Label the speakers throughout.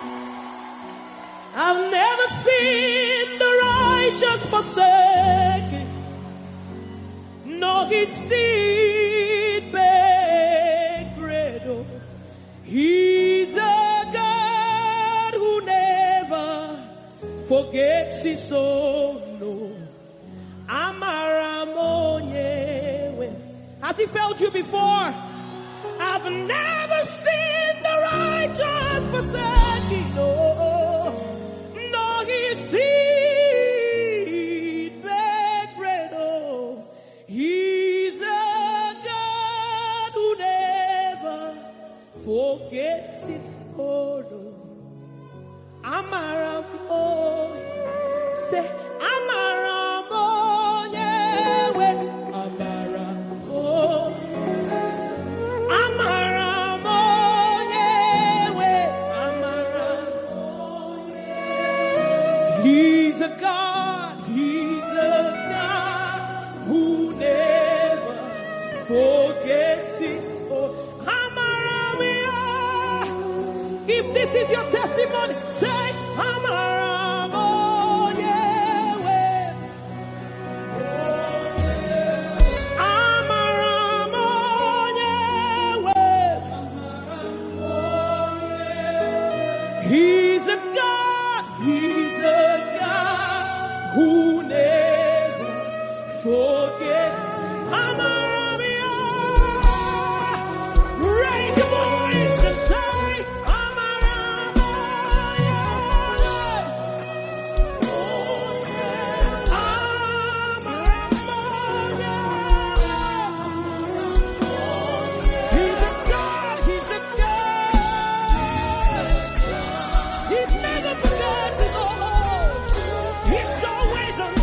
Speaker 1: I've never seen the righteous forsaken, nor his seed beg bread. Oh, he's a God who never forgets his own. No. Amaramonyewe. Has he failed you before? I've never seen the righteous forsaken, no, nor his seed beg bread. Oh, he's a God who never forgets his own. Amaramo, say Amaramo, yeah, Amaramo, Amaramo, yeah, Amaramo. He's a God who never forgets his own. Amaramia. If this is your testimony, say Amaramo, yeah, Amaramo, yeah. He's a God who never forgets. Amaramia. Raise your voice and say Amaramo, he's a God. He never forgets his own. He's always on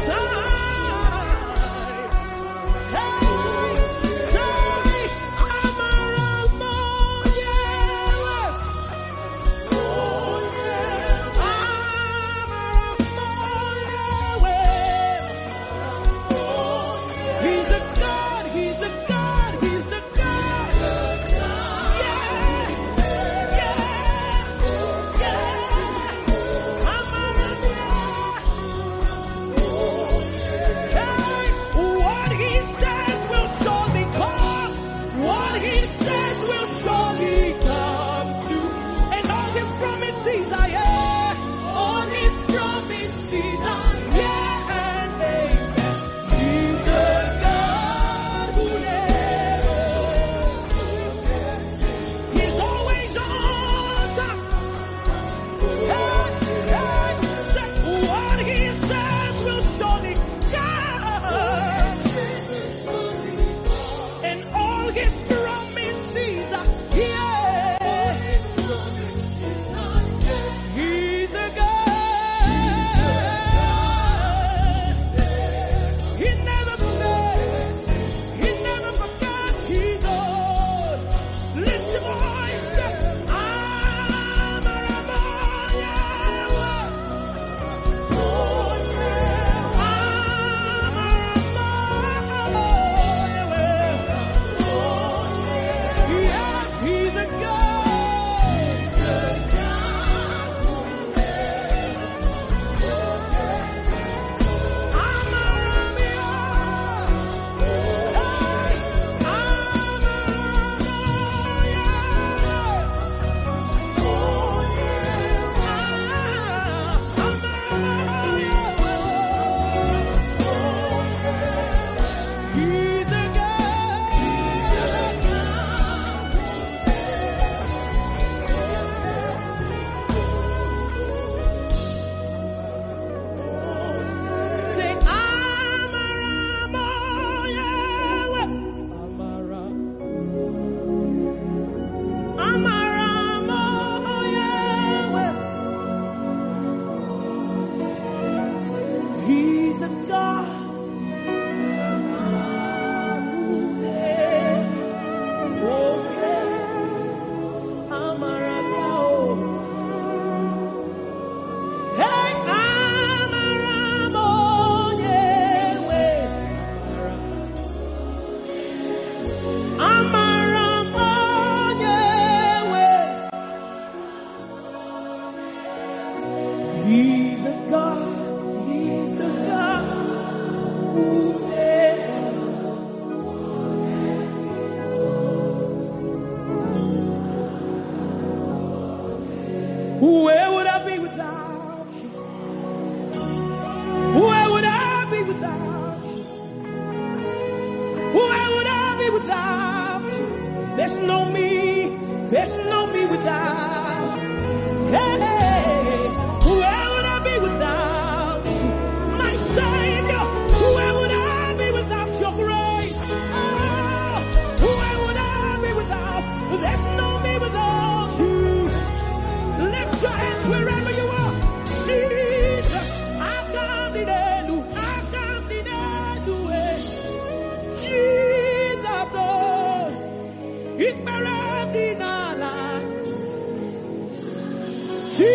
Speaker 1: Where would I be without you? Where would I be without you? Where would I be without you? There's no me without. Hey, where would I be without you? My Savior, where would I be without your grace? Oh, where would I be without? There's no me without you. Lift your hands wherever you are. Jesus, I come in Jesus, oh, it may be nala. Jesus.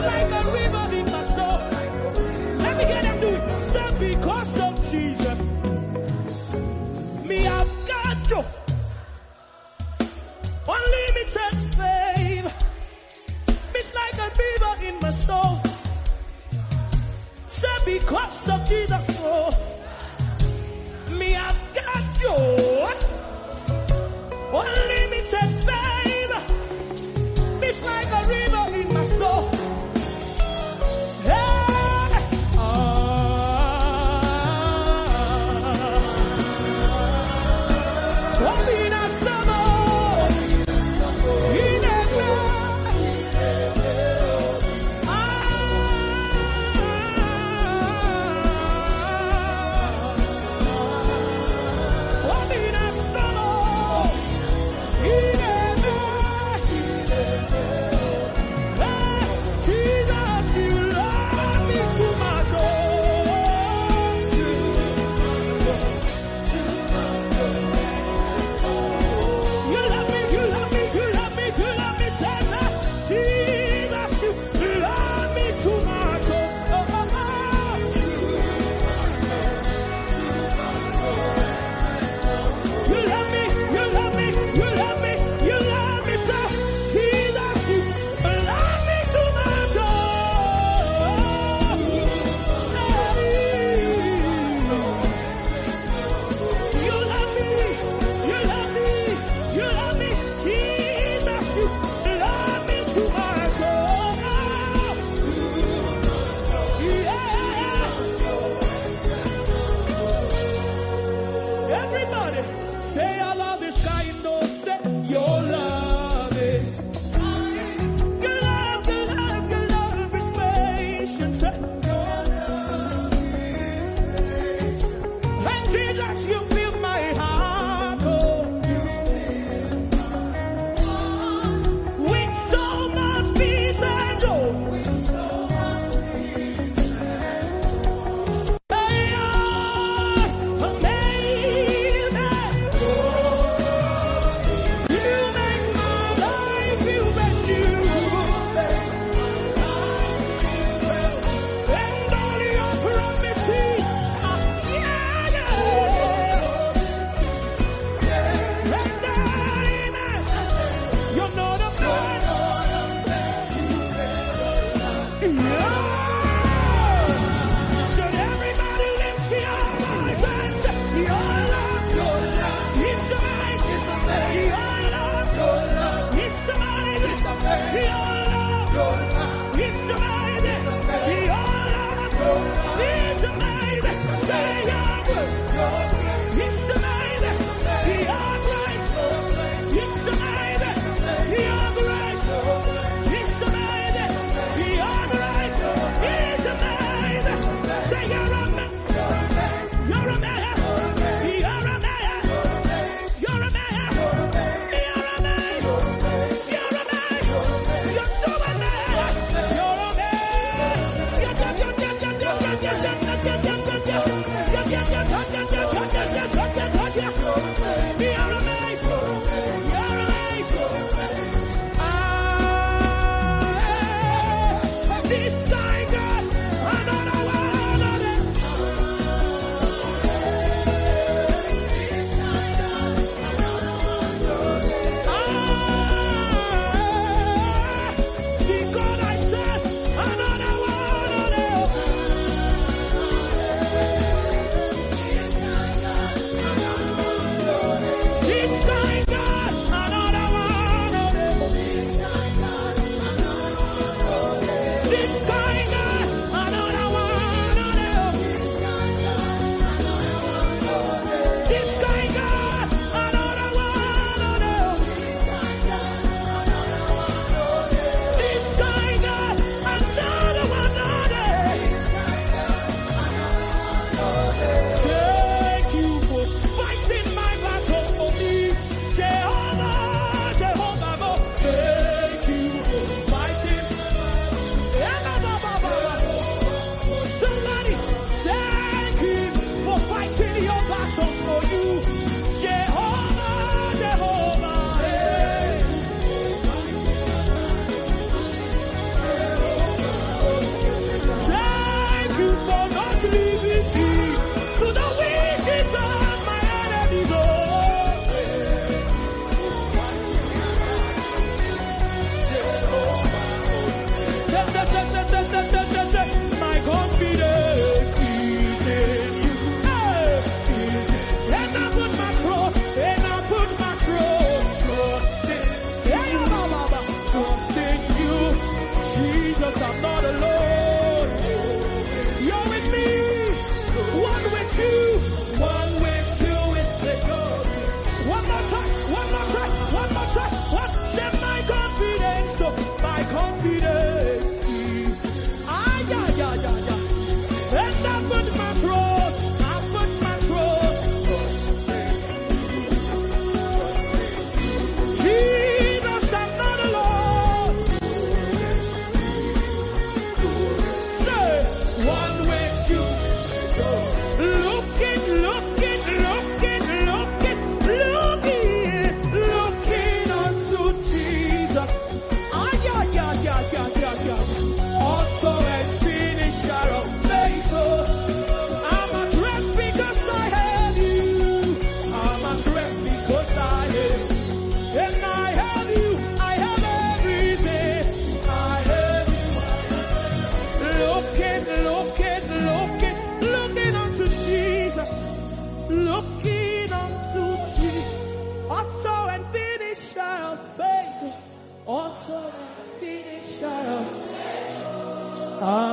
Speaker 1: like a river in my soul. Let me hear them do it. Say because of Jesus, me I've got you. Unlimited fame. It's like a river in my soul. Say because of Jesus, oh, me I've got you. Unlimited fame. It's like a river in my soul. Hey.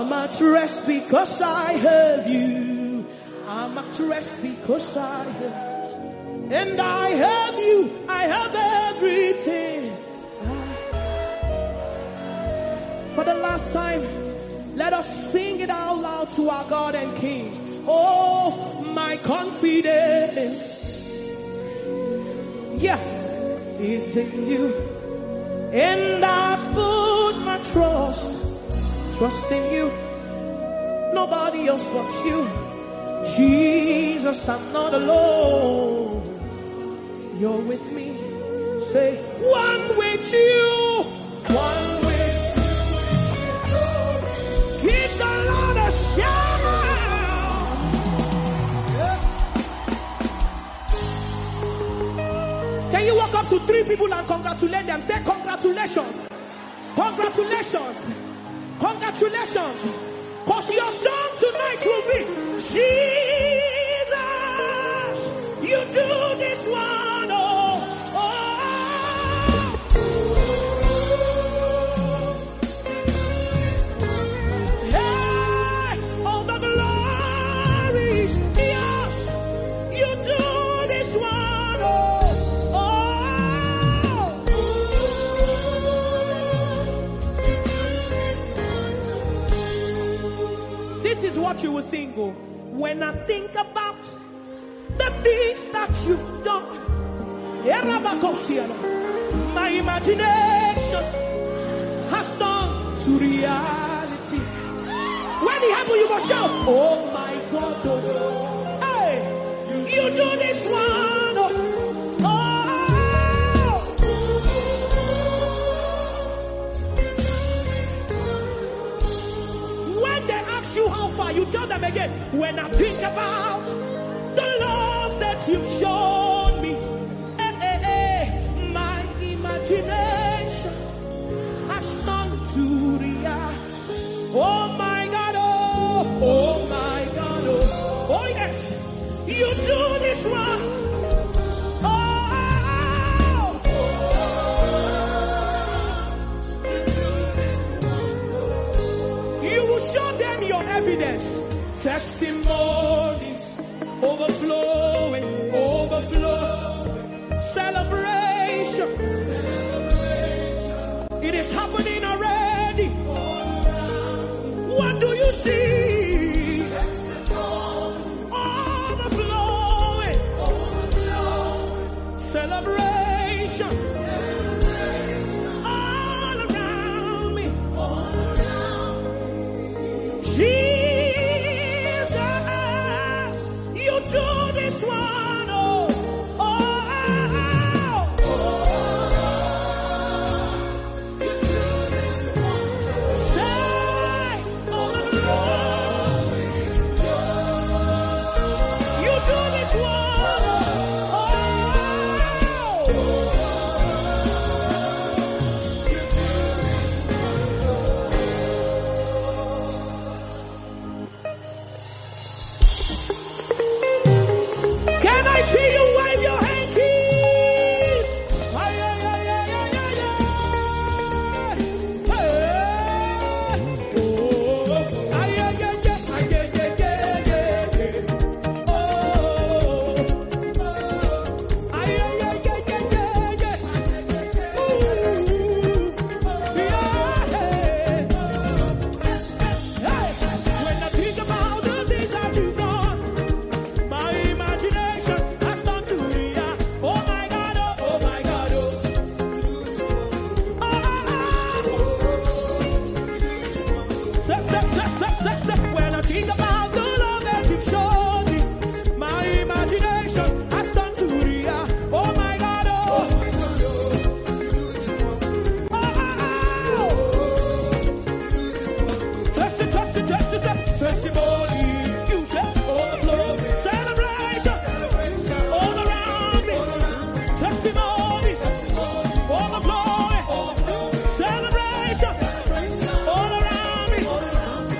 Speaker 1: I'm at rest because I have you. I'm at rest because I have. And I have you. I have everything. For the last time, let us sing it out loud to our God and King. Oh, my confidence, yes, is in you. And I put my trust in you. Nobody else but you. Jesus, I'm not alone. You're with me. Say, one with you. One with you. Give the Lord a shout. Can you walk up to 3 people and congratulate them? Say congratulations. Congratulations. Congratulations. Because your song tonight will be Jesus, you do this one. Oh, oh. Hey, all the glories. Yes, you do this one. Oh, oh. This is what you will sing. Oh. When I think about the things that you've done, my imagination has turned to reality. When it happens, you go shout, oh my God, oh, hey, you do this one, oh, oh. When they ask you how far, you tell them again, when I think about the love that you've shown me, my imagination has turned to real. Oh my God, oh my God, oh yes, you do this one. Oh, you will show them your evidence, testimonies. Overflowing, overflowing, celebration. It is happening already. What do you see? Overflowing, celebration. All around me. Do this one, oh, oh, oh, oh. You do this one, say, oh, you do this one, oh, Can I see you wave your hankies? Ay, ay, ay, ay, ay, ay, ay. Oh, ay, ay, ay, ay, ay, ay, ay, ay. Oh, ay, ay, ay, ay, ay, ay, ay. Hey, when I think about the things that you've done, my imagination has turned to real. Oh my God, oh my God, oh. When I think about the love that you've shown me, my imagination has turned to real. Oh my God, oh. Testimony, you said, overflow, celebration, all around me. Testimonies, overflowing, celebration, all around me.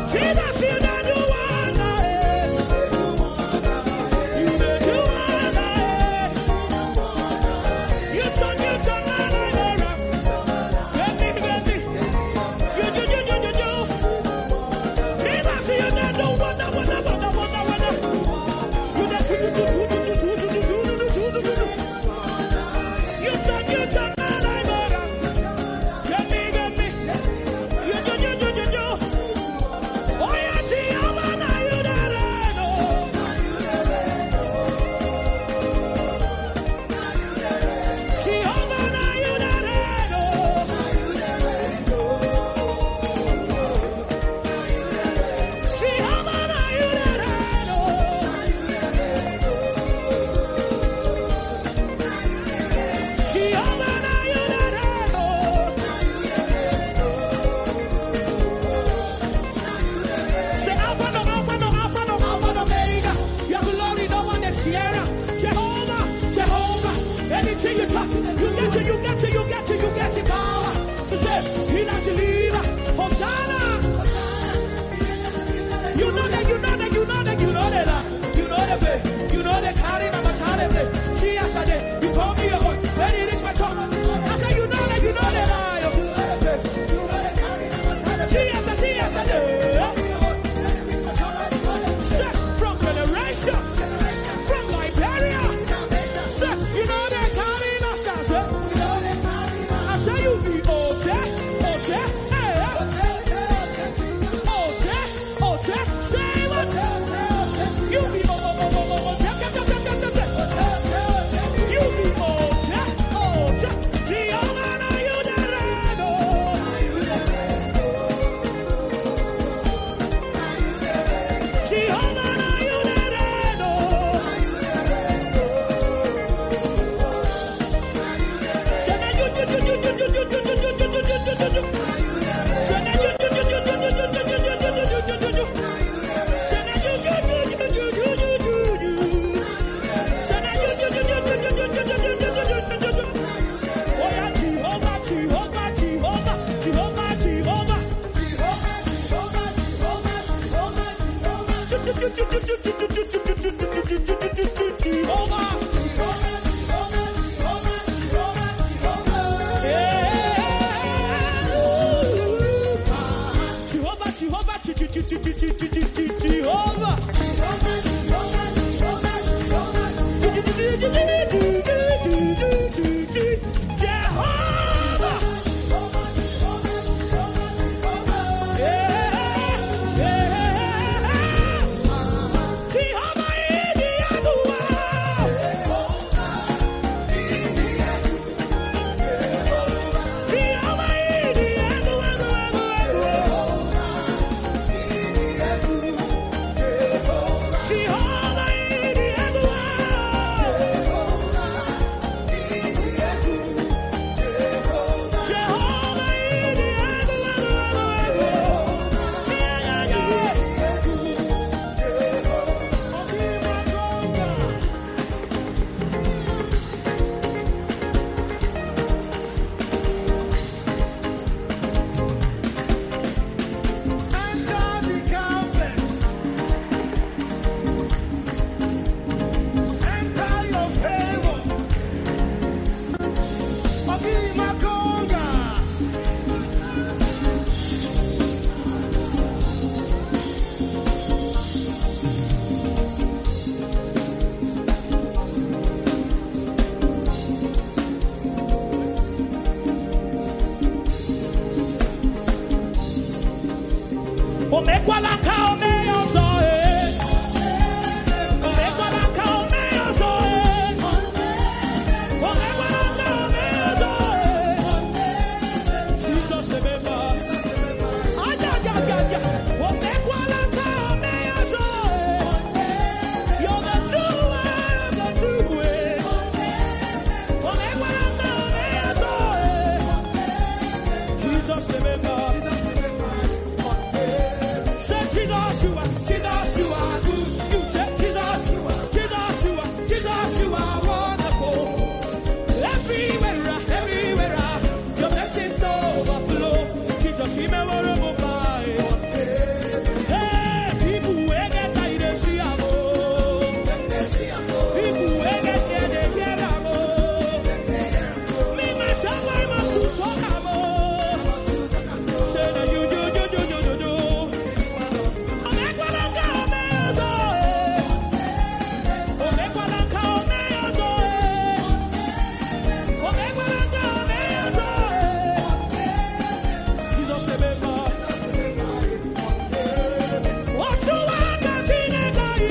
Speaker 1: Jesus,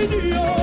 Speaker 1: need you.